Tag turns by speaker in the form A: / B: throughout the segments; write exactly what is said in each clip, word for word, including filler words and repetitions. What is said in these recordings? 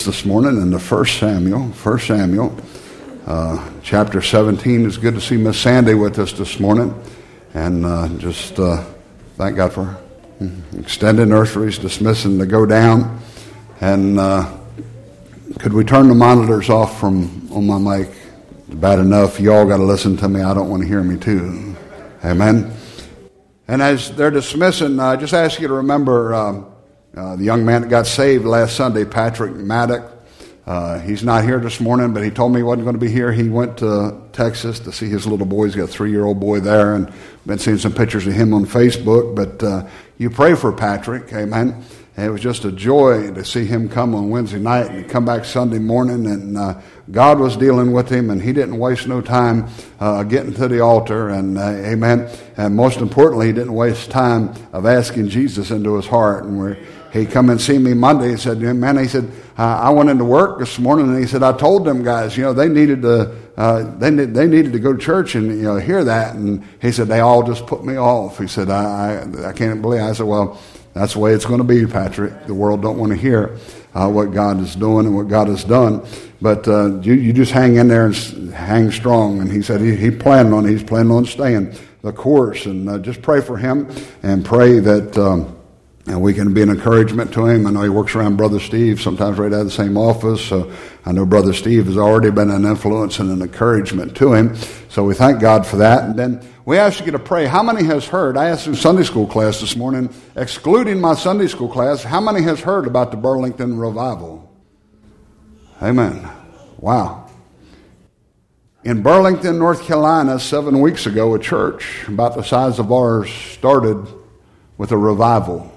A: this morning in the First Samuel, First Samuel, uh, chapter seventeen. It's good to see Miss Sandy with us this morning, and uh, just uh, thank God for her. Extended nurseries, dismissing to go down, and uh, could we turn the monitors off from on my mic? It's bad enough. You all got to listen to me. I don't want to hear me too. Amen. And as they're dismissing, I uh, just ask you to remember um, uh, the young man that got saved last Sunday, Patrick Maddock. Uh, he's not here this morning, but he told me he wasn't going to be here. He went to Texas to see his little boy. He's got a three-year-old boy there, and been seeing some pictures of him on Facebook. But uh, you pray for Patrick, amen. And it was just a joy to see him come on Wednesday night and come back Sunday morning, and uh, God was dealing with him, and he didn't waste no time uh, getting to the altar, and uh, amen. And most importantly, he didn't waste time of asking Jesus into his heart. And where he come and see me Monday, he said, man, he said, I went into work this morning, and he said, I told them guys, you know, they needed to, uh, they need, they needed to go to church and, you know, hear that. And he said, they all just put me off. He said, I, I, I can't believe. I said, well, that's the way it's going to be, Patrick. The world don't want to hear uh, what God is doing and what God has done. But uh, you, you just hang in there and hang strong. And he said he, he planned on, he's planning on staying the course. And uh, just pray for him and pray that, um, and we can be an encouragement to him. I know he works around Brother Steve, sometimes right out of the same office. So I know Brother Steve has already been an influence and an encouragement to him. So we thank God for that. And then we ask you to pray. How many has heard? I asked in Sunday school class this morning, excluding my Sunday school class, how many has heard about the Burlington revival? Amen. Wow. In Burlington, North Carolina, seven weeks ago, a church about the size of ours started with a revival.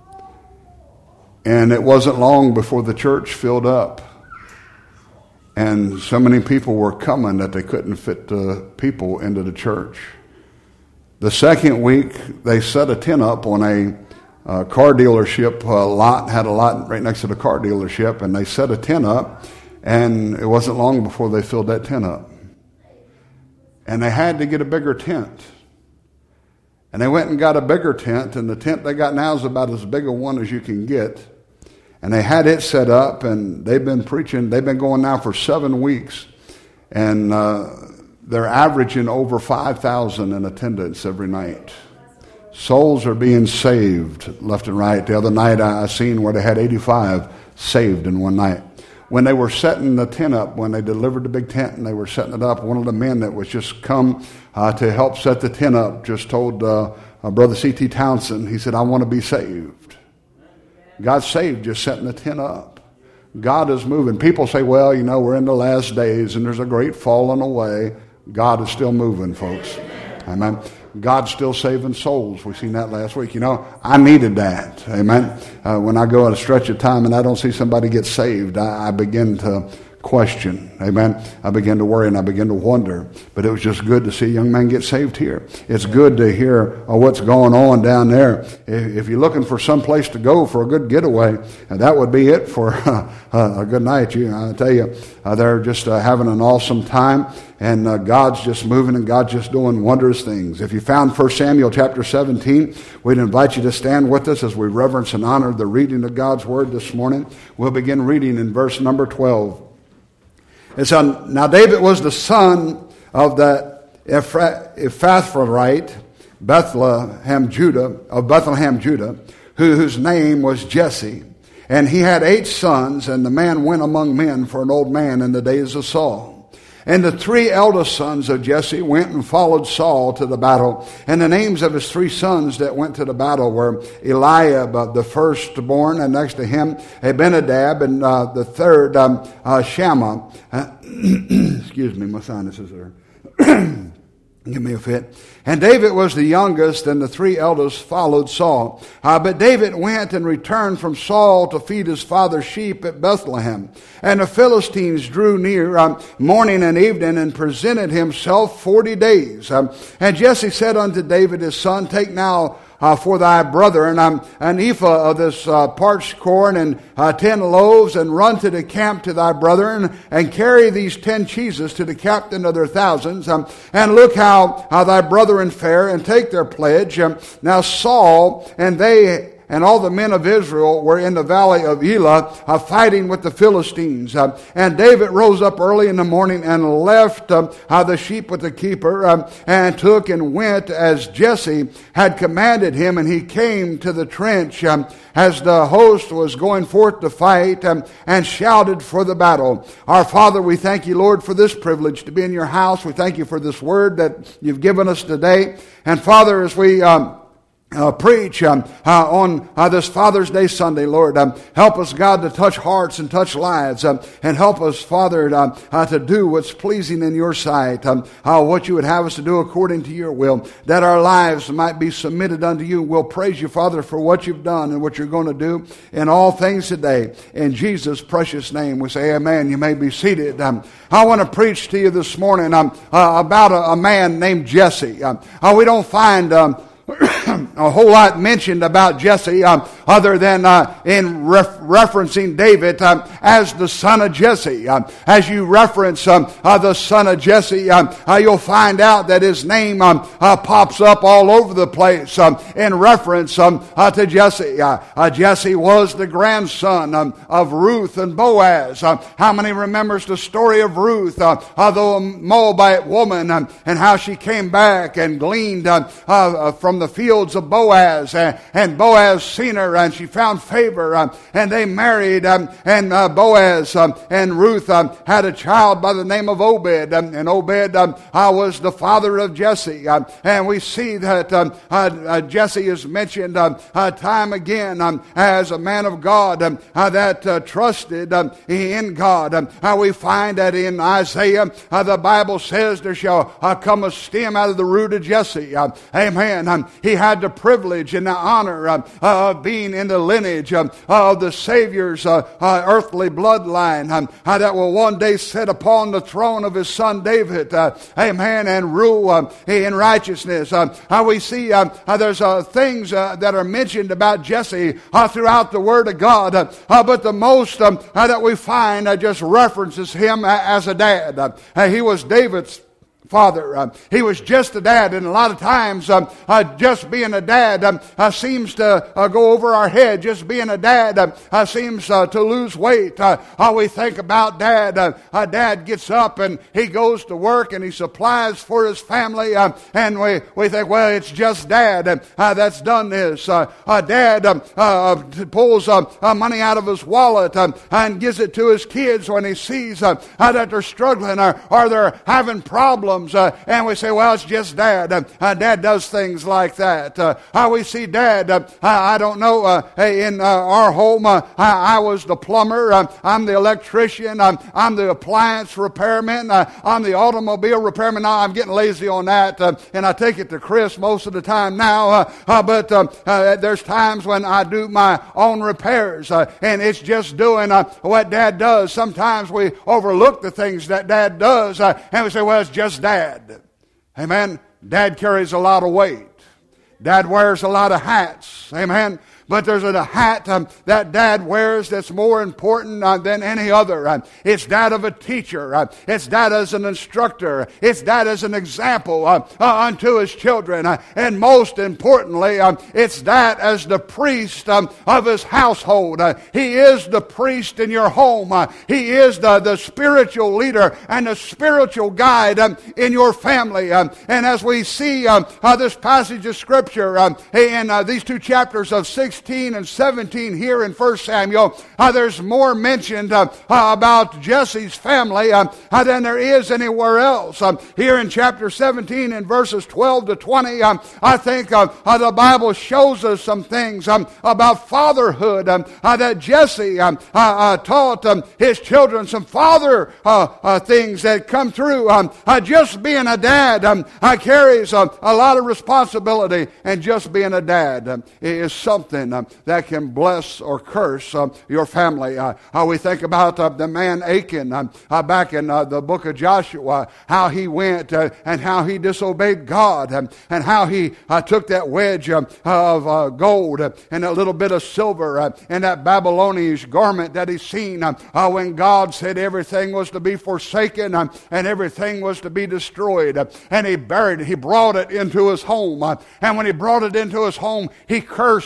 A: And it wasn't long before the church filled up. And so many people were coming that they couldn't fit the people into the church. The second week, they set a tent up on a uh, car dealership uh, lot, had a lot right next to the car dealership, and they set a tent up, and it wasn't long before they filled that tent up. And they had to get a bigger tent. And they went and got a bigger tent, and the tent they got now is about as big a one as you can get. And they had it set up, and they've been preaching. They've been going now for seven weeks, and uh, they're averaging over five thousand in attendance every night. Souls are being saved left and right. The other night I seen where they had eighty-five saved in one night. When they were setting the tent up, when they delivered the big tent and they were setting it up, one of the men that was just come uh, to help set the tent up just told uh, uh, Brother C T Townsend, he said, I want to be saved. God saved just setting the tent up. God is moving. People say, well, you know, we're in the last days and there's a great falling away. God is still moving, folks. Amen. God's still saving souls. We've seen that last week. You know, I needed that. Amen. Uh, when I go at a stretch of time and I don't see somebody get saved, I, I begin to question. Amen. I begin to worry and I begin to wonder. But it was just good to see a young man get saved here. It's good to hear uh, what's going on down there. If, if you're looking for some place to go for a good getaway, uh, that would be it for uh, a good night. You, I tell you, uh, they're just uh, having an awesome time. And uh, God's just moving and God's just doing wondrous things. If you found First Samuel chapter seventeen, we'd invite you to stand with us as we reverence and honor the reading of God's word this morning. We'll begin reading in verse number twelve. It's on, now David was the son of the Ephrathite, Bethlehem, Judah, of Bethlehem, Judah, who, whose name was Jesse. And he had eight sons, and the man went among men for an old man in the days of Saul. And the three eldest sons of Jesse went and followed Saul to the battle. And the names of his three sons that went to the battle were Eliab, the firstborn, and next to him Abinadab, and uh, the third um, uh, Shammah. Uh, excuse me, my sinuses are give me a fit. And David was the youngest, and the three eldest followed Saul. Uh, but David went and returned from Saul to feed his father's sheep at Bethlehem. And the Philistines drew near um, morning and evening and presented himself forty days. Um, and Jesse said unto David his son, take now Uh, for thy brother, and um, an ephah of this uh, parched corn, and uh, ten loaves, and run to the camp to thy brethren, and carry these ten cheeses to the captain of their thousands, um, and look how, how thy brethren fare, and take their pledge. Um, now Saul and they and all the men of Israel were in the valley of Elah, uh, fighting with the Philistines. Uh, and David rose up early in the morning and left uh, uh, the sheep with the keeper, uh, and took and went as Jesse had commanded him, and he came to the trench um, as the host was going forth to fight, um, and shouted for the battle. Our Father, we thank you, Lord, for this privilege to be in your house. We thank you for this word that you've given us today. And Father, as we um, Uh, preach um, uh, on uh, this Father's Day Sunday, Lord. Um, help us, God, to touch hearts and touch lives, um, and help us, Father, uh, uh, to do what's pleasing in your sight, um, uh, what you would have us to do according to your will, that our lives might be submitted unto you. We'll praise you, Father, for what you've done and what you're going to do in all things today. In Jesus' precious name, we say amen. You may be seated. Um, I want to preach to you this morning um, uh, about a, a man named Jesse. Um, uh, we don't find Um, a whole lot mentioned about Jesse, um, other than uh, in ref- referencing David um, as the son of Jesse. Um, as you reference um, uh, the son of Jesse, um, uh, you'll find out that his name um, uh, pops up all over the place um, in reference um, uh, to Jesse. Uh, uh, Jesse was the grandson um, of Ruth and Boaz. Uh, how many remembers the story of Ruth, uh, uh, the Moabite woman, um, and how she came back and gleaned uh, uh, from the fields of Boaz, uh, and Boaz seen her, and she found favor, uh, and they married, um, and uh, Boaz um, and Ruth um, had a child by the name of Obed, um, and Obed um, uh, was the father of Jesse, um, and we see that um, uh, uh, Jesse is mentioned um, uh, time again um, as a man of God um, uh, that uh, trusted um, in God. Um, uh, we find that in Isaiah, uh, the Bible says there shall uh, come a stem out of the root of Jesse. Uh, amen. Um, he had the privilege and the honor uh, uh, of being in the lineage um, of the Savior's uh, uh, earthly bloodline um, uh, that will one day sit upon the throne of his son David, uh, amen, and rule um, in righteousness. Uh, uh, we see um, uh, there's uh, things uh, that are mentioned about Jesse uh, throughout the Word of God, uh, uh, but the most um, uh, that we find uh, just references him as a dad. Uh, uh, he was David's father. Uh, he was just a dad, and a lot of times um, uh, just being a dad um, uh, seems to uh, go over our head. Just being a dad uh, uh, seems uh, to lose weight. Uh, uh, we think about dad. Uh, uh, dad gets up and he goes to work and he supplies for his family, uh, and we, we think, well, it's just dad uh, uh, that's done this. Uh, uh, dad um, uh, pulls uh, uh, money out of his wallet um, and gives it to his kids when he sees uh, uh, that they're struggling or, or they're having problems. Uh, and we say, well, it's just dad. Uh, uh, dad does things like that. Uh, how we see dad, uh, I, I don't know, uh, in uh, our home, uh, I, I was the plumber, uh, I'm the electrician, um, I'm the appliance repairman, uh, I'm the automobile repairman. Now, I'm getting lazy on that, uh, and I take it to Chris most of the time now, uh, uh, but um, uh, there's times when I do my own repairs, uh, and it's just doing uh, what dad does. Sometimes we overlook the things that dad does, uh, and we say, well, it's just dad. Dad. Amen. Dad carries a lot of weight. Dad wears a lot of hats. Amen. But there's a hat um, that dad wears that's more important uh, than any other. Uh, it's that of a teacher. Uh, it's that as an instructor. It's that as an example uh, uh, unto his children. Uh, and most importantly, um, it's that as the priest um, of his household. Uh, he is the priest in your home. Uh, he is the, the spiritual leader and the spiritual guide um, in your family. Um, and as we see um, uh, this passage of Scripture um, in uh, these two chapters of six and seventeen here in First Samuel, uh, there's more mentioned uh, uh, about Jesse's family uh, uh, than there is anywhere else. Um, here in chapter seventeen in verses twelve to twenty, um, I think uh, uh, the Bible shows us some things um, about fatherhood um, uh, that Jesse um, uh, uh, taught um, his children, some father uh, uh, things that come through. Um, uh, just being a dad um, uh, carries uh, a lot of responsibility, and just being a dad um, is something Um, that can bless or curse um, your family. Uh, uh, we think about uh, the man Achan um, uh, back in uh, the book of Joshua, how he went uh, and how he disobeyed God, um, and how he uh, took that wedge um, of uh, gold uh, and a little bit of silver uh, and that Babylonian garment that he seen um, uh, when God said everything was to be forsaken um, and everything was to be destroyed. Uh, and he buried it. He brought it into his home. Uh, and when he brought it into his home, he cursed um,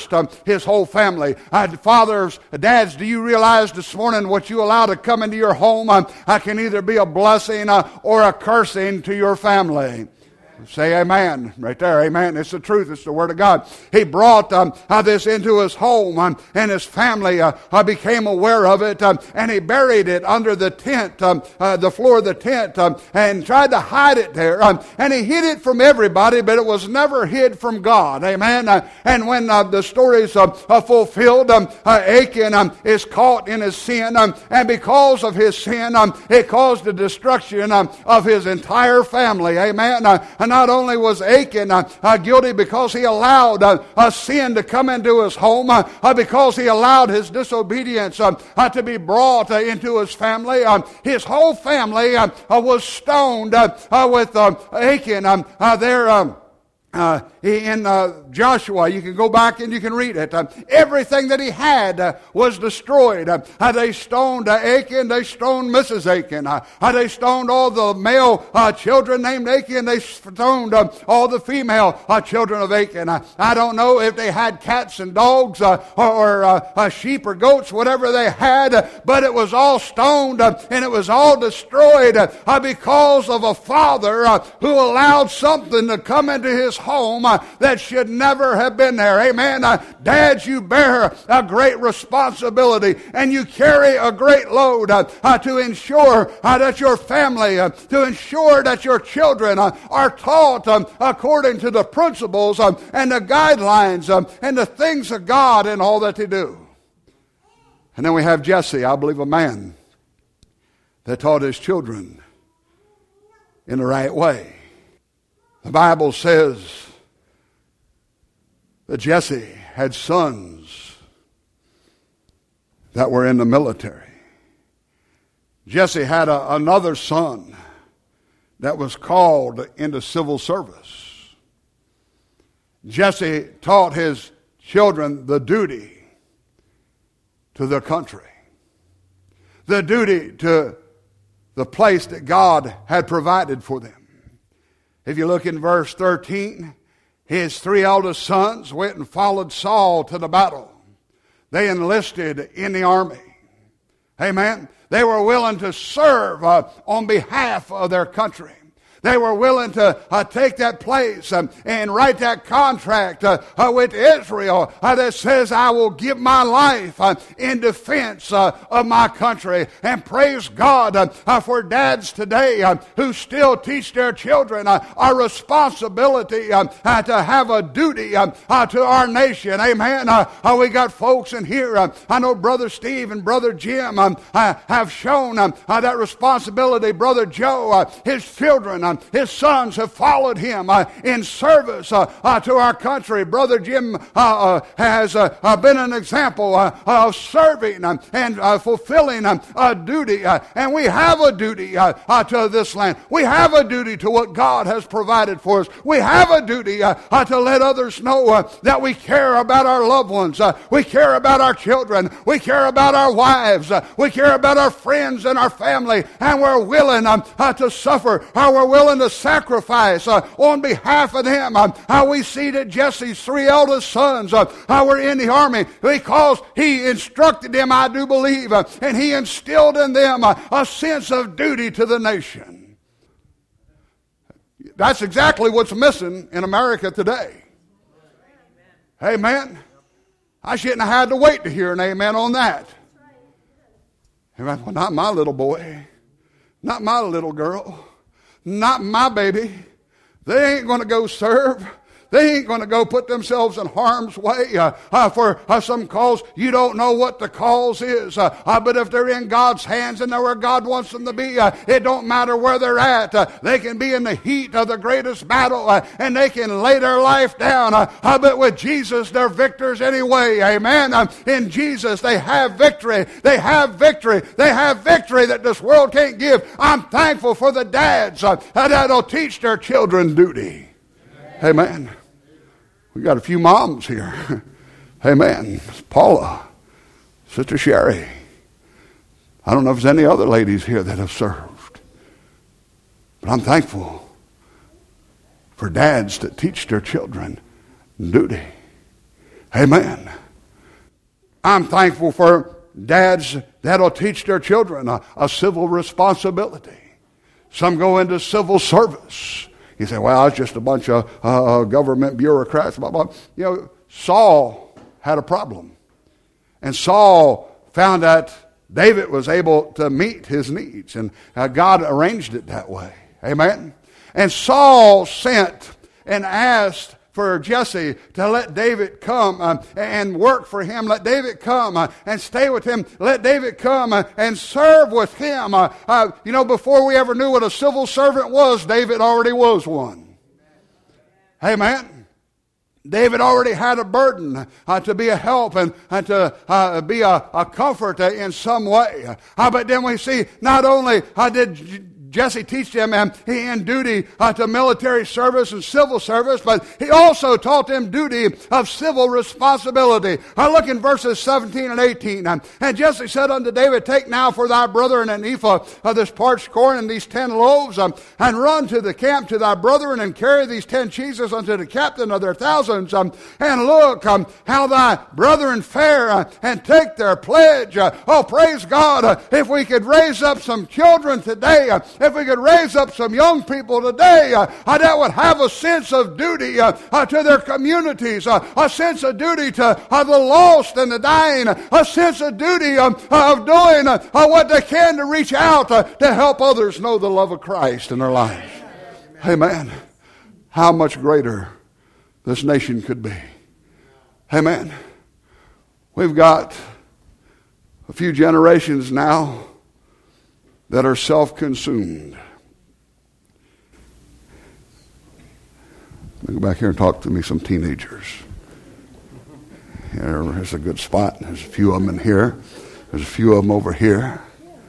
A: his whole family. Uh, fathers, dads, do you realize this morning what you allow to come into your home uh, uh, can either be a blessing uh, or a cursing to your family? Say amen right there. Amen. It's the truth. It's the Word of God. He brought um, uh, this into his home, um, and his family uh, uh, became aware of it, um, and he buried it under the tent, um, uh, the floor of the tent, um, and tried to hide it there. Um, and he hid it from everybody, but it was never hid from God. Amen. Uh, and when uh, the stories uh, are fulfilled, um, uh, Achan um, is caught in his sin, um, and because of his sin, um, it caused the destruction um, of his entire family. Amen. Uh, and not only was Achan uh, uh, guilty because he allowed uh, a sin to come into his home, uh, uh, because he allowed his disobedience uh, uh, to be brought uh, into his family, uh, his whole family uh, uh, was stoned uh, uh, with uh, Achan um, uh, there um, uh, in uh, Joshua. You can go back and you can read it. Uh, everything that he had uh, was destroyed. Uh, uh, they stoned uh, Achan. They stoned Missus Achan. Uh, uh, they stoned all the male uh, children named Achan. They stoned uh, all the female uh, children of Achan. Uh, I don't know if they had cats and dogs uh, or, or uh, uh, sheep or goats, whatever they had, uh, but it was all stoned uh, and it was all destroyed uh, because of a father uh, who allowed something to come into his home uh, that should never have been there. Amen. Uh, dads, you bear a great responsibility and you carry a great load uh, uh, to ensure uh, that your family, uh, to ensure that your children uh, are taught um, according to the principles um, and the guidelines um, and the things of God and all that they do. And then we have Jesse, I believe a man that taught his children in the right way. The Bible says that Jesse had sons that were in the military. Jesse had a, another son that was called into civil service. Jesse taught his children the duty to the country, the duty to the place that God had provided for them. If you look in verse thirteen, his three eldest sons went and followed Saul to the battle. They enlisted in the army. Amen. They were willing to serve uh, on behalf of their country. They were willing to uh, take that place um, and write that contract uh, uh, with Israel uh, that says, I will give my life uh, in defense uh, of my country. And praise God uh, uh, for dads today uh, who still teach their children uh, our responsibility uh, uh, to have a duty uh, uh, to our nation. Amen. Uh, uh, we got folks in here. Uh, I know Brother Steve and Brother Jim um, uh, have shown um, uh, that responsibility. Brother Joe, uh, his children, uh, his sons have followed him uh, in service uh, uh, to our country. Brother Jim uh, uh, has uh, uh, been an example uh, of serving uh, and uh, fulfilling uh, a duty. Uh, and we have a duty uh, uh, to this land. We have a duty to what God has provided for us. We have a duty uh, uh, to let others know uh, that we care about our loved ones. Uh, we care about our children. We care about our wives. Uh, we care about our friends and our family. And we're willing um, uh, to suffer. Uh, we're willing to sacrifice uh, on behalf of them. Uh, how we see that Jesse's three eldest sons uh, uh, were in the army because he instructed them, I do believe, uh, and he instilled in them uh, a sense of duty to the nation. That's exactly what's missing in America today. Amen. I shouldn't have had to wait to hear an amen on that. Well, not my little boy, not my little girl. Not my baby. They ain't going to go serve. They ain't going to go put themselves in harm's way uh, uh, for uh, some cause. You don't know what the cause is. Uh, uh, but if they're in God's hands and they're where God wants them to be, uh, it don't matter where they're at. Uh, they can be in the heat of the greatest battle uh, and they can lay their life down. Uh, uh, but with Jesus, they're victors anyway. Amen. Uh, in Jesus, they have victory. They have victory. They have victory that this world can't give. I'm thankful for the dads uh, that'll teach their children duty. Amen. Amen. We got a few moms here. Amen. Paula, Sister Sherry. I don't know if there's any other ladies here that have served. But I'm thankful for dads that teach their children duty. Amen. I'm thankful for dads that'll teach their children a, a civil responsibility. Some go into civil service. You say, well, it's just a bunch of uh, government bureaucrats. Blah, blah. You know, Saul had a problem. And Saul found that David was able to meet his needs. And uh, God arranged it that way. Amen? And Saul sent and asked for Jesse to let David come uh, and work for him. Let David come uh, and stay with him. Let David come uh, and serve with him. Uh, uh, you know, before we ever knew what a civil servant was, David already was one. Amen. David already had a burden uh, to be a help and, and to uh, be a, a comfort uh, in some way. Uh, but then we see not only uh, did Jesse teach them um, in duty uh, to military service and civil service, but he also taught them duty of civil responsibility. I look in verses seventeen and eighteen. Um, and Jesse said unto David, take now for thy brethren an ephah of this parched corn and these ten loaves, um, and run to the camp to thy brethren and carry these ten cheeses unto the captain of their thousands. Um, and look um, how thy brethren fare, uh, and take their pledge. Uh, oh, praise God, uh, if we could raise up some children today, uh, if we could raise up some young people today uh, uh, that would have a sense of duty uh, uh, to their communities, uh, a sense of duty to uh, the lost and the dying, a sense of duty um, of doing uh, uh, what they can to reach out uh, to help others know the love of Christ in their lives. Amen. How much greater this nation could be. Amen. We've got a few generations now that are self-consumed. Let me go back here and talk to me some teenagers. Here's a good spot. There's a few of them in here. There's a few of them over here.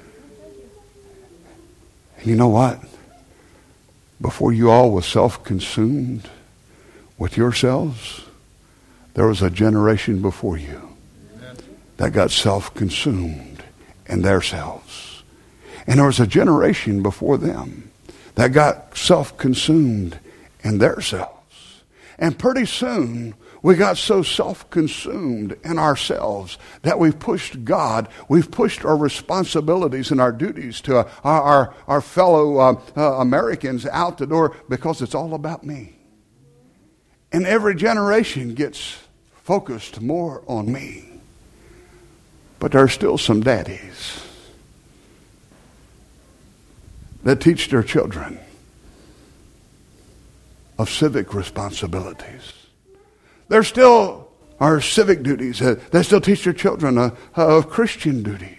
A: And you know what? Before you all was self-consumed with yourselves, there was a generation before you that got self-consumed in their selves. And there was a generation before them that got self-consumed in their selves. And pretty soon, we got so self-consumed in ourselves that we've pushed God, we've pushed our responsibilities and our duties to uh, our, our, our fellow uh, uh, Americans out the door because it's all about me. And every generation gets focused more on me. But there are still some daddies that teach their children of civic responsibilities. There still are civic duties. They still teach their children of, of Christian duties.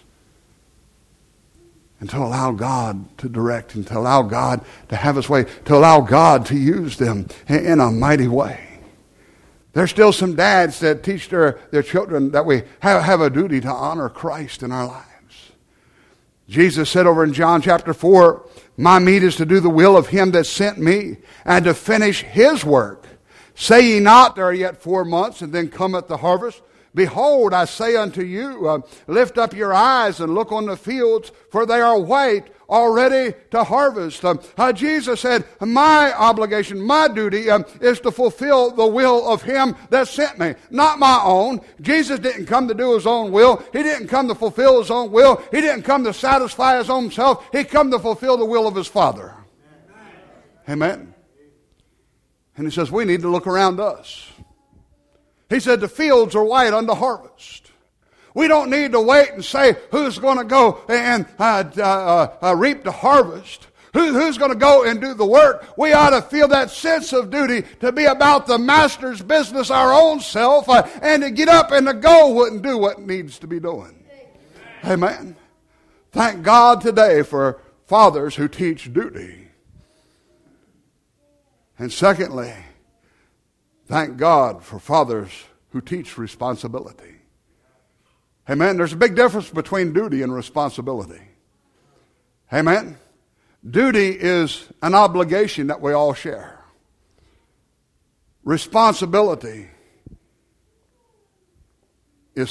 A: And to allow God to direct and to allow God to have His way, to allow God to use them in a mighty way. There's still some dads that teach their, their children that we have, have a duty to honor Christ in our lives. Jesus said over in John chapter four, my meat is to do the will of him that sent me and to finish his work. Say ye not, there are yet four months, and then cometh the harvest. Behold, I say unto you, uh, lift up your eyes and look on the fields, for they are white, already to harvest. Um, uh, Jesus said, my obligation, my duty um, is to fulfill the will of him that sent me, not my own. Jesus didn't come to do his own will. He didn't come to fulfill his own will. He didn't come to satisfy his own self. He come to fulfill the will of his Father. Amen. And he says, we need to look around us. He said, the fields are white unto harvest. We don't need to wait and say who's going to go and uh, uh, uh, reap the harvest. Who, who's going to go and do the work? We ought to feel that sense of duty to be about the Master's business, our own self, uh, and to get up and to go and do what needs to be doing. Amen. Amen. Thank God today for fathers who teach duty. And secondly, thank God for fathers who teach responsibility. Amen. There's a big difference between duty and responsibility. Amen. Duty is an obligation that we all share. Responsibility is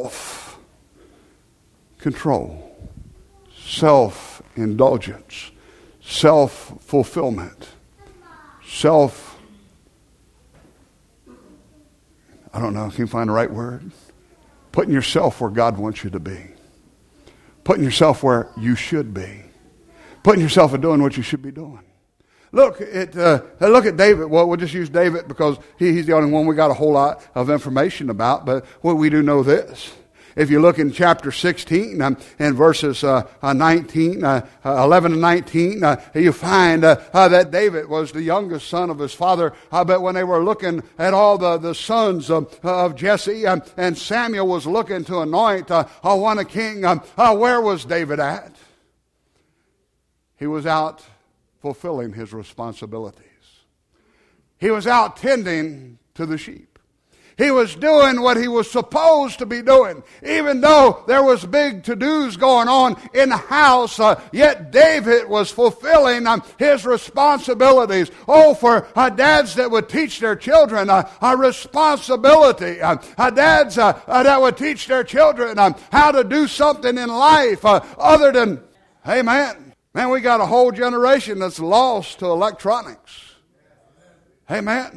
A: self-control, self-indulgence, self-fulfillment, self, I don't know, can you find the right word? Putting yourself where God wants you to be. Putting yourself where you should be. Putting yourself and doing what you should be doing. Look at uh, look at David. Well, we'll just use David because he, he's the only one we got a whole lot of information about. But well, we do know this. If you look in chapter sixteen um, and verses uh, uh, nineteen, uh, uh, eleven and nineteen, uh, you find uh, uh, that David was the youngest son of his father. I bet when they were looking at all the, the sons of, of Jesse, um, and Samuel was looking to anoint uh, uh, one a king, um, uh, where was David at? He was out fulfilling his responsibilities. He was out tending to the sheep. He was doing what he was supposed to be doing. Even though there was big to-dos going on in the house, uh, yet David was fulfilling um, his responsibilities. Oh, for uh, dads that would teach their children uh, a responsibility. Uh, uh, dads uh, uh, that would teach their children um, how to do something in life uh, other than, hey man, man, we got a whole generation that's lost to electronics. Hey man.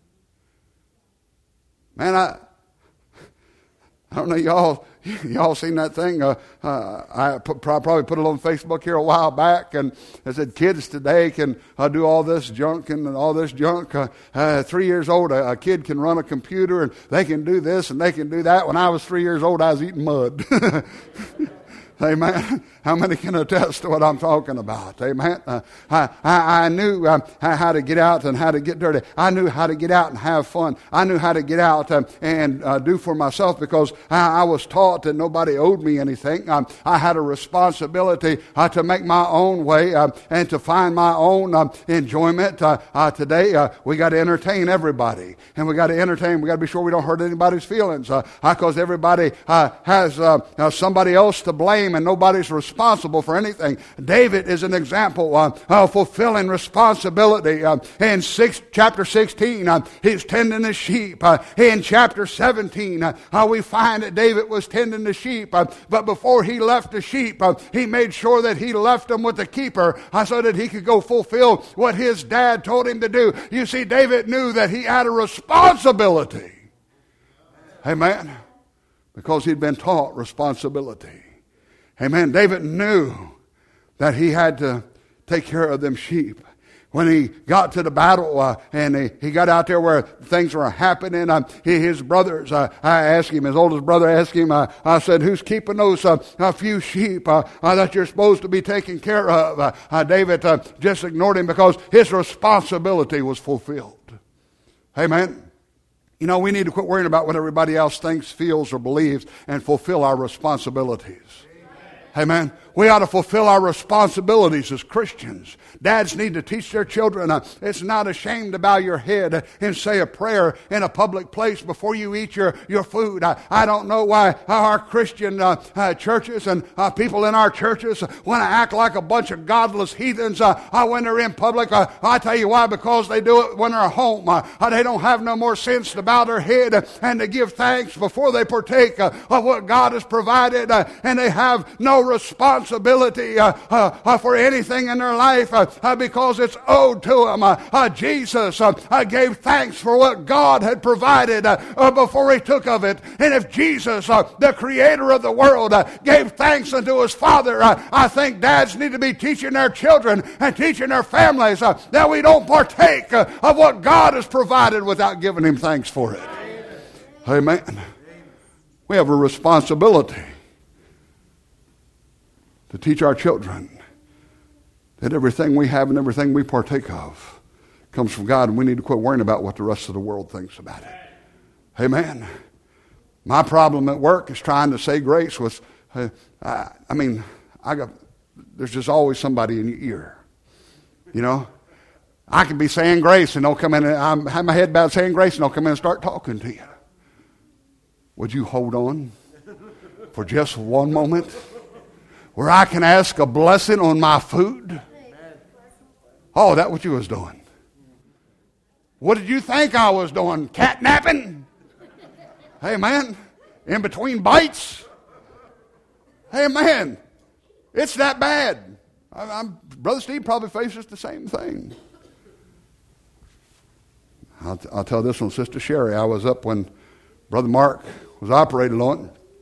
A: Man, I, I don't know, y'all, y'all seen that thing? Uh, uh, I put, probably put it on Facebook here a while back, and it said kids today can uh, do all this junk and all this junk. Uh, uh, three years old, a, a kid can run a computer, and they can do this and they can do that. When I was three years old, I was eating mud. Amen. How many can attest to what I'm talking about? Amen. Uh, I, I, I knew um, how to get out and how to get dirty. I knew how to get out and have fun. I knew how to get out um, and uh, do for myself because I, I was taught that nobody owed me anything. Um, I had a responsibility uh, to make my own way uh, and to find my own uh, enjoyment. Uh, uh, today, uh, we got to entertain everybody. And we got to entertain. We got to be sure we don't hurt anybody's feelings because uh, everybody uh, has uh, uh, somebody else to blame. And nobody's responsible for anything. David is an example uh, of fulfilling responsibility. Uh, in six, chapter sixteen, uh, he's tending the sheep. Uh, in chapter seventeen, uh, uh, we find that David was tending the sheep. Uh, but before he left the sheep, uh, he made sure that he left them with the keeper uh, so that he could go fulfill what his dad told him to do. You see, David knew that he had a responsibility. Amen. Because he'd been taught responsibility. Amen. David knew that he had to take care of them sheep. When he got to the battle uh, and he, he got out there where things were happening, uh, he, his brothers, uh, I asked him, his oldest brother asked him, uh, I said, who's keeping those uh, a few sheep uh, uh, that you're supposed to be taking care of? Uh, uh, David uh, just ignored him because his responsibility was fulfilled. Amen. You know, we need to quit worrying about what everybody else thinks, feels, or believes and fulfill our responsibilities. Amen. We ought to fulfill our responsibilities as Christians. Dads need to teach their children uh, it's not a shame to bow your head and say a prayer in a public place before you eat your, your food. I, I don't know why our Christian uh, uh, churches and uh, people in our churches want to act like a bunch of godless heathens uh, uh, when they're in public. Uh, I tell you why, because they do it when they're home. Uh, uh, they don't have no more sense to bow their head uh, and to give thanks before they partake uh, of what God has provided, uh, and they have no responsibility responsibility uh, uh, uh, for anything in their life uh, uh, because it's owed to them. Uh, uh, Jesus uh, uh, gave thanks for what God had provided uh, uh, before he took of it. And if Jesus, uh, the creator of the world, uh, gave thanks unto his Father, uh, I think dads need to be teaching their children and teaching their families uh, that we don't partake uh, of what God has provided without giving him thanks for it. Amen. Amen. We have a responsibility to teach our children that everything we have and everything we partake of comes from God, and we need to quit worrying about what the rest of the world thinks about it. Amen. My problem at work is trying to say grace with, uh, I, I mean, I got, there's just always somebody in your ear. You know, I could be saying grace and they'll come in and I have my head bowed saying grace and they'll come in and start talking to you. Would you hold on for just one moment? Where I can ask a blessing on my food? Oh, that's what you was doing. What did you think I was doing? Cat napping? Hey, man, in between bites? Hey, man, it's that bad. I, I'm, Brother Steve probably faces the same thing. I'll, I'll tell this one, Sister Sherry. I was up when Brother Mark was operated on.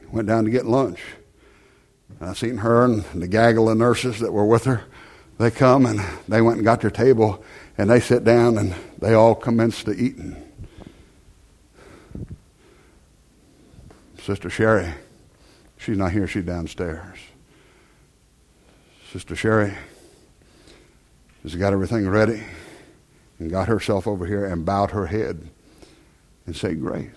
A: went down to get lunch. I seen her and the gaggle of nurses that were with her. They come and they went and got their table, and they sit down and they all commenced to eating. Sister Sherry, she's not here, she's downstairs. Sister Sherry has got everything ready and got herself over here and bowed her head and said grace.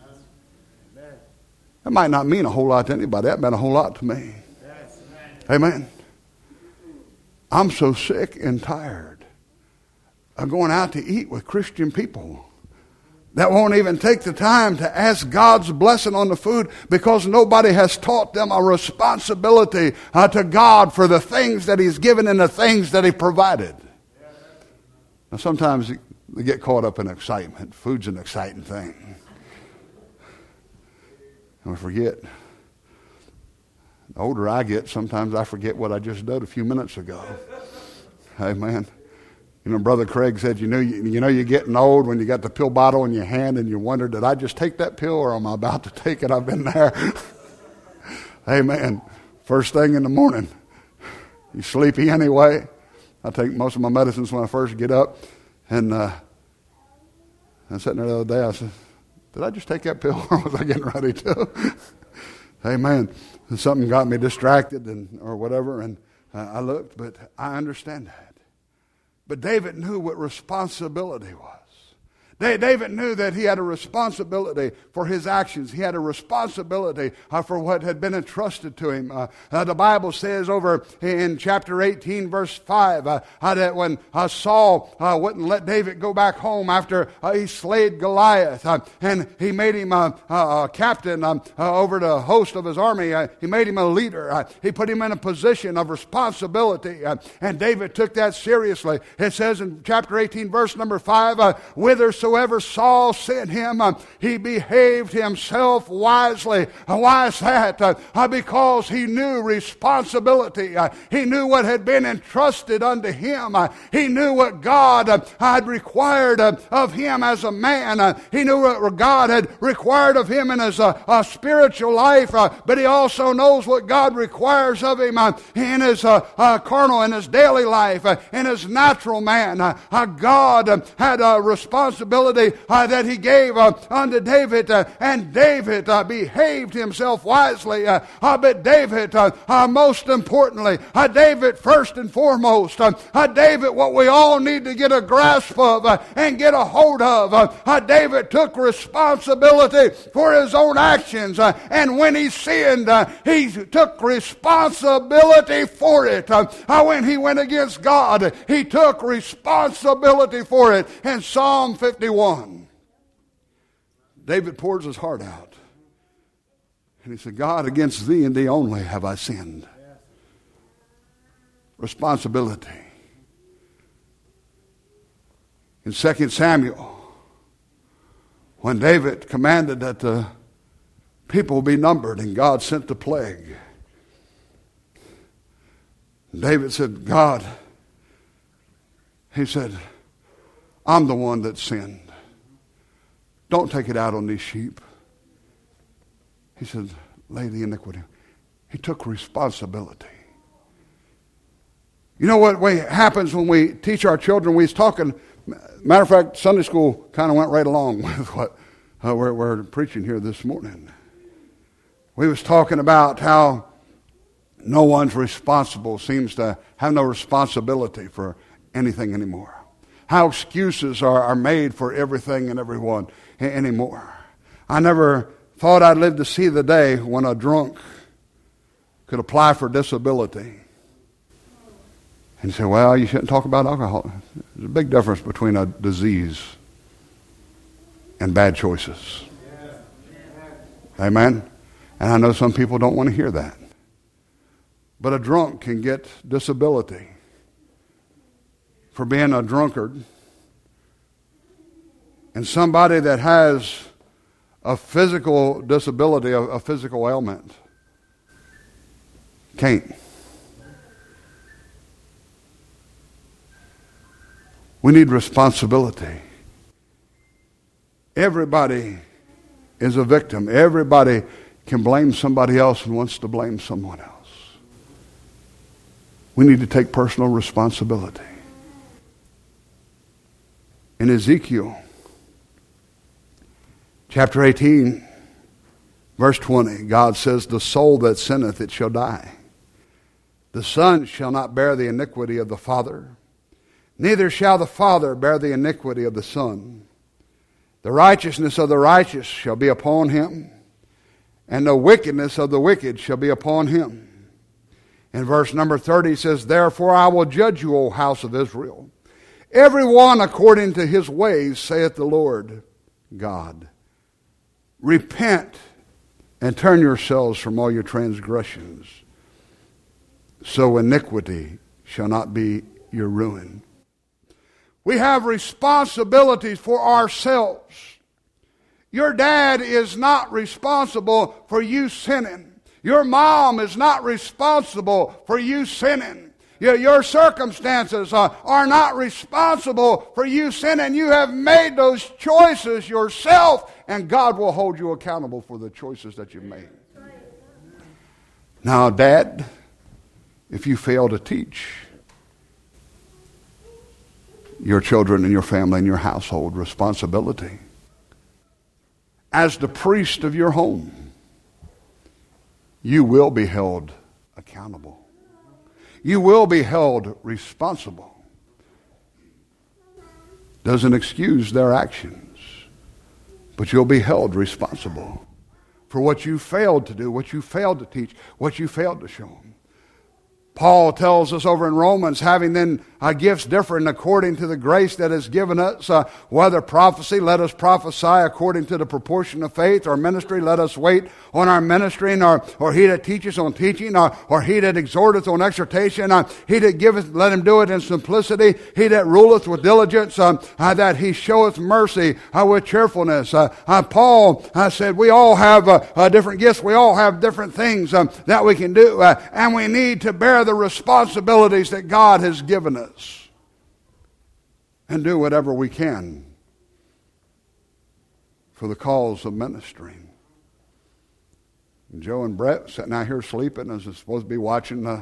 A: That might not mean a whole lot to anybody. That meant a whole lot to me. Amen. I'm so sick and tired of going out to eat with Christian people that won't even take the time to ask God's blessing on the food because nobody has taught them a responsibility uh, to God for the things that He's given and the things that He provided. Now, sometimes they get caught up in excitement. Food's an exciting thing. And we forget. The older I get, sometimes I forget what I just did a few minutes ago. Amen. You know, Brother Craig said, you know, you, you know you're getting old when you got the pill bottle in your hand and you wonder, did I just take that pill or am I about to take it? I've been there. Amen. First thing in the morning. You sleepy anyway? I take most of my medicines when I first get up. And uh, I was sitting there the other day, I said, did I just take that pill or was I getting ready to? Amen. And something got me distracted and or whatever, and uh, I looked, but I understand that. But David knew what responsibility was. David knew that he had a responsibility for his actions. He had a responsibility uh, for what had been entrusted to him. Uh, uh, the Bible says over in chapter eighteen, verse five, uh, uh, that when uh, Saul uh, wouldn't let David go back home after uh, he slayed Goliath, uh, and he made him a, a, a captain um, uh, over the host of his army. Uh, he made him a leader. Uh, he put him in a position of responsibility, uh, and David took that seriously. It says in chapter eighteen, verse number five, uh, whithersoever Saul sent him, uh, he behaved himself wisely. Uh, why is that? Uh, uh, because he knew responsibility. Uh, he knew what had been entrusted unto him. Uh, he knew what God uh, had required uh, of him as a man. Uh, he knew what God had required of him in his uh, uh, spiritual life, uh, but he also knows what God requires of him uh, in his uh, uh, carnal, in his daily life, uh, in his natural man. Uh, uh, God uh, had a responsibility Uh, that he gave uh, unto David, uh, and David uh, behaved himself wisely. Uh, uh, but David, uh, uh, most importantly, uh, David first and foremost, uh, uh, David, what we all need to get a grasp of uh, and get a hold of, uh, uh, David took responsibility for his own actions, uh, and when he sinned, uh, he took responsibility for it. Uh, uh, when he went against God, he took responsibility for it. In Psalm fifty-one, David pours his heart out. And he said, God, against thee and thee only have I sinned. Responsibility. In Second Samuel, when David commanded that the people be numbered and God sent the plague, David said, God, he said, I'm the one that sinned. Don't take it out on these sheep. He said, lay the iniquity. He took responsibility. You know what way happens when we teach our children? We was talking, matter of fact, Sunday school kind of went right along with what uh, we're, we're preaching here this morning. We was talking about how no one's responsible, seems to have no responsibility for anything anymore. How excuses are, are made for everything and everyone anymore. I never thought I'd live to see the day when a drunk could apply for disability. And say, well, you shouldn't talk about alcohol. There's a big difference between a disease and bad choices. Amen? And I know some people don't want to hear that. But a drunk can get disability for being a drunkard, and somebody that has a physical disability, a, a physical ailment, can't. We need responsibility. Everybody is a victim. Everybody can blame somebody else and wants to blame someone else. We need to take personal responsibility. In Ezekiel chapter eighteen, verse twenty, God says, the soul that sinneth, it shall die. The son shall not bear the iniquity of the father, neither shall the father bear the iniquity of the son. The righteousness of the righteous shall be upon him, and the wickedness of the wicked shall be upon him. In verse number thirty, he says, therefore I will judge you, O house of Israel, every one according to his ways, saith the Lord God. Repent and turn yourselves from all your transgressions, so iniquity shall not be your ruin. We have responsibilities for ourselves. Your dad is not responsible for you sinning. Your mom is not responsible for you sinning. Your, your circumstances uh, are not responsible for you sinning. You have made those choices yourself, and God will hold you accountable for the choices that you've made. Now, Dad, if you fail to teach your children and your family and your household responsibility, as the priest of your home, you will be held accountable. You will be held responsible. Doesn't excuse their actions, but you'll be held responsible for what you failed to do, what you failed to teach, what you failed to show them. Paul tells us over in Romans, having then uh, gifts different according to the grace that is given us, uh, whether prophecy, let us prophesy according to the proportion of faith, or ministry, let us wait on our ministering, or, or he that teacheth on teaching, or, or he that exhorteth on exhortation, uh, he that giveth, let him do it in simplicity, he that ruleth with diligence, uh, uh, that he showeth mercy uh, with cheerfulness. Uh, uh, Paul uh, said we all have uh, uh, different gifts, we all have different things um, that we can do, uh, and we need to bear the responsibilities that God has given us and do whatever we can for the cause of ministering. And Joe and Brett sitting out here sleeping as they're supposed to be watching the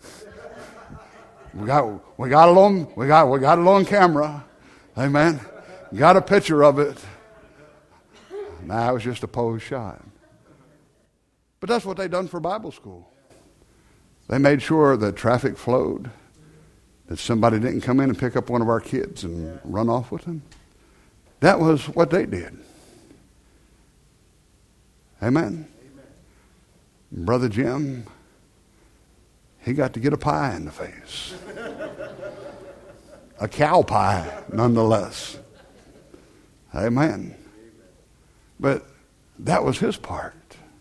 A: we got we got it on we got we got it on camera. Amen. Got a picture of it. Nah, it was just a pose shot. But that's what they done for Bible school. They made sure that traffic flowed, that somebody didn't come in and pick up one of our kids and run off with them. That was what they did. Amen. Amen. Brother Jim, he got to get a pie in the face. A cow pie, nonetheless. Amen. But that was his part.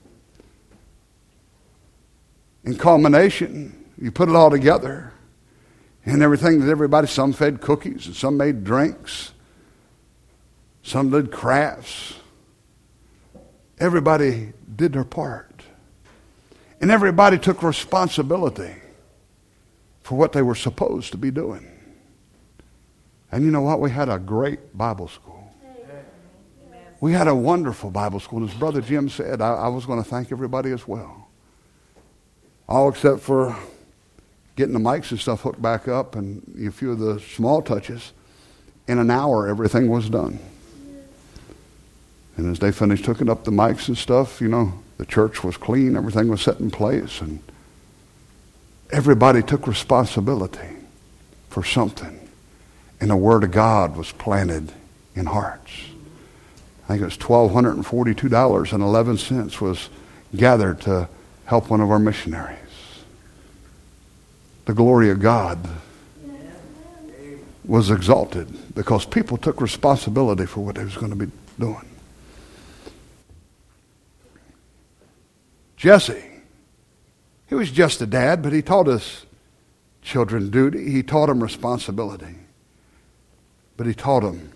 A: In culmination, you put it all together, and everything that everybody, some fed cookies, and some made drinks, some did crafts. Everybody did their part. And everybody took responsibility for what they were supposed to be doing. And you know what? We had a great Bible school. We had a wonderful Bible school. As Brother Jim said, I, I was going to thank everybody as well. All except for getting the mics and stuff hooked back up and a few of the small touches. In an hour, everything was done. And as they finished hooking up the mics and stuff, you know, the church was clean, everything was set in place, and everybody took responsibility for something. And the Word of God was planted in hearts. I think it was one thousand two hundred forty-two dollars and eleven cents was gathered to help one of our missionaries. The glory of God was exalted because people took responsibility for what they was going to be doing. Jesse, he was just a dad, but he taught his children duty. He taught them responsibility. But he taught them,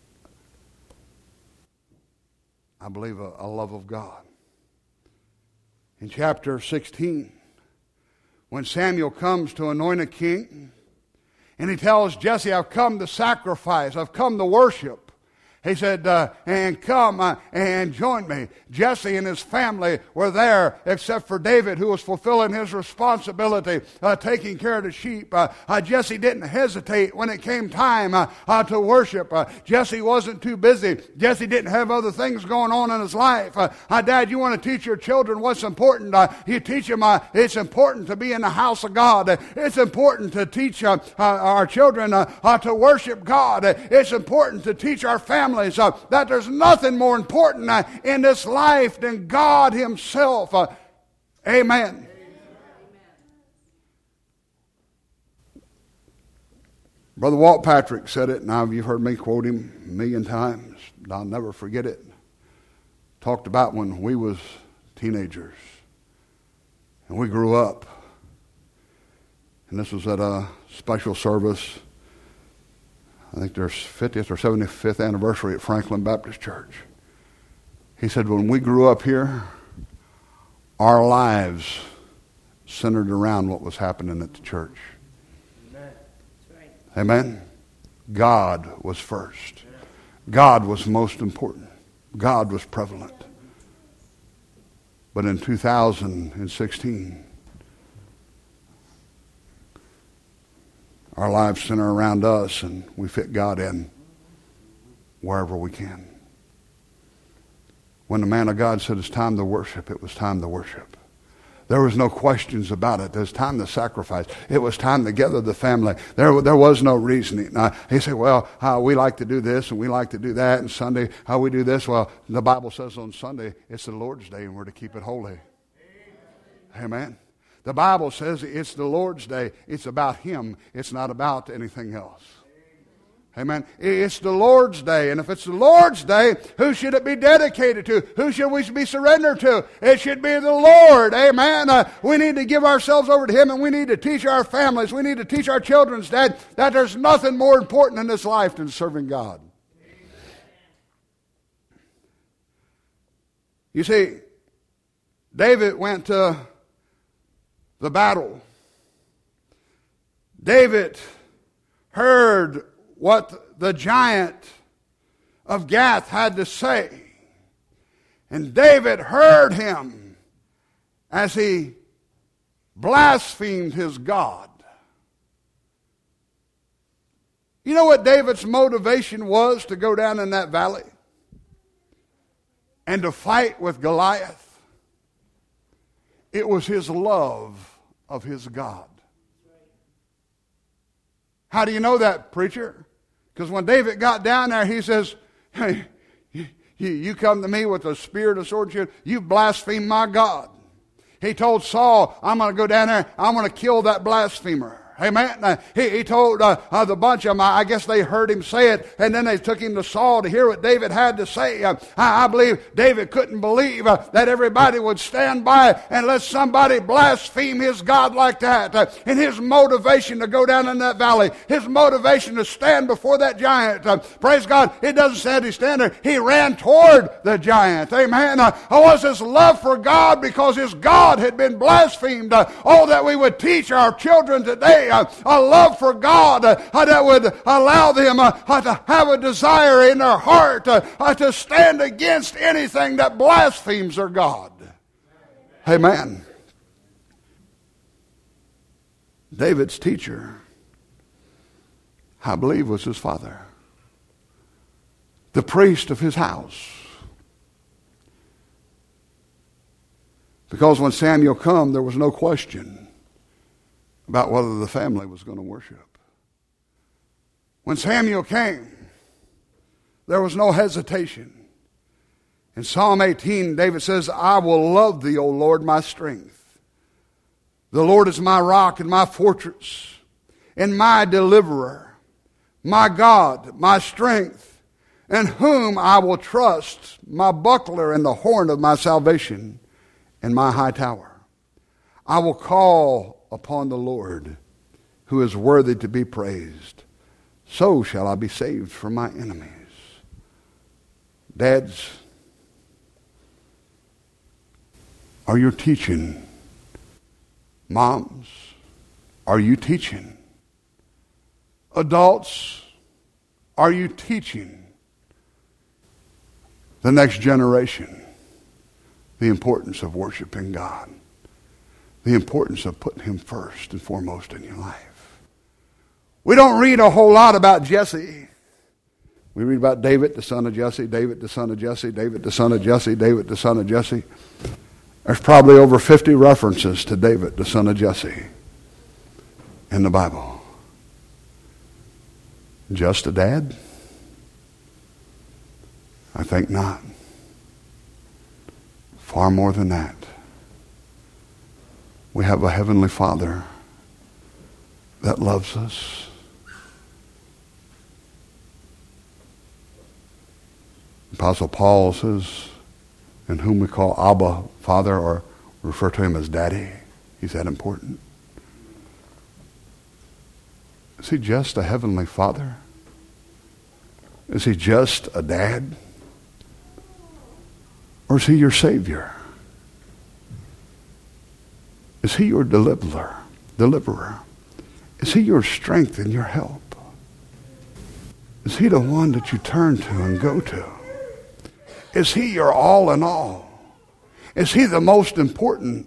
A: I believe, a, a love of God. In chapter sixteen, when Samuel comes to anoint a king, and he tells Jesse, I've come to sacrifice, I've come to worship. He said, uh, and come uh, and join me. Jesse and his family were there, except for David, who was fulfilling his responsibility, uh, taking care of the sheep. Uh, uh, Jesse didn't hesitate when it came time uh, uh, to worship. Uh, Jesse wasn't too busy. Jesse didn't have other things going on in his life. Uh, uh, Dad, you want to teach your children what's important. Uh, you teach them uh, it's important to be in the house of God. Uh, it's important to teach uh, uh, our children uh, uh, to worship God. Uh, it's important to teach our families Uh, that there's nothing more important uh, in this life than God Himself. Uh, amen. Amen. Brother Walt Patrick said it, and you've heard me quote him a million times. I'll never forget it. Talked about when we was teenagers and we grew up. And this was at a special service. I think their fiftieth or seventy-fifth anniversary at Franklin Baptist Church. He said, when we grew up here, our lives centered around what was happening at the church. Amen. That's right. Amen. God was first. God was most important. God was prevalent. But in two thousand sixteen, our lives center around us, and we fit God in wherever we can. When the man of God said it's time to worship, it was time to worship. There was no questions about it. It was time to sacrifice. It was time to gather the family. There, there was no reasoning. Uh, he said, well, uh, we like to do this and we like to do that, and Sunday, how we do this. Well, the Bible says on Sunday, it's the Lord's day and we're to keep it holy. Amen. Amen. The Bible says it's the Lord's day. It's about Him. It's not about anything else. Amen. It's the Lord's day. And if it's the Lord's day, who should it be dedicated to? Who should we be surrendered to? It should be the Lord. Amen. Uh, we need to give ourselves over to Him, and we need to teach our families. We need to teach our children's dad that there's nothing more important in this life than serving God. You see, David went to the battle. David heard what the giant of Gath had to say. And David heard him as he blasphemed his God. You know what David's motivation was to go down in that valley and to fight with Goliath? It was his love of his God. How do you know that, preacher? Because when David got down there, he says, hey, you, you come to me with a spear and a sword and shield. You blaspheme my God. He told Saul, I'm going to go down there. I'm going to kill that blasphemer. Amen. Uh, he, he told uh, uh, the bunch of them, I guess they heard him say it, and then they took him to Saul to hear what David had to say. Uh, I, I believe David couldn't believe uh, that everybody would stand by and let somebody blaspheme his God like that. Uh, and his motivation to go down in that valley, his motivation to stand before that giant, uh, praise God, it doesn't say he stand there. He ran toward the giant. Amen. Uh, it was his love for God because his God had been blasphemed. Uh, oh, that we would teach our children today Uh, a love for God uh, uh, that would allow them uh, uh, to have a desire in their heart uh, uh, to stand against anything that blasphemes their God. Amen. David's teacher, I believe, was his father, the priest of his house. Because when Samuel came, there was no question about whether the family was going to worship. When Samuel came, there was no hesitation. In Psalm eighteen, David says, I will love thee, O Lord, my strength. The Lord is my rock and my fortress and my deliverer, my God, my strength, in whom I will trust, my buckler and the horn of my salvation and my high tower. I will call upon the Lord, who is worthy to be praised. So shall I be saved from my enemies. Dads, are you teaching? Moms, are you teaching? Adults, are you teaching the next generation the importance of worshiping God, the importance of putting him first and foremost in your life. We don't read a whole lot about Jesse. We read about David, the son of Jesse, David, the son of Jesse, David, the son of Jesse, David, the son of Jesse. There's probably over fifty references to David, the son of Jesse, in the Bible. Just a dad? I think not. Far more than that. We have a heavenly Father that loves us. Apostle Paul says, in whom we call Abba, Father, or refer to him as Daddy. He's that important. Is he just a heavenly Father? Is he just a dad? Or is he your Savior? Is he your deliverer? Deliverer? Is he your strength and your help? Is he the one that you turn to and go to? Is he your all in all? Is he the most important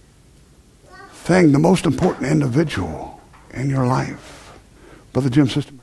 A: thing, the most important individual in your life? Brother Jim, Sister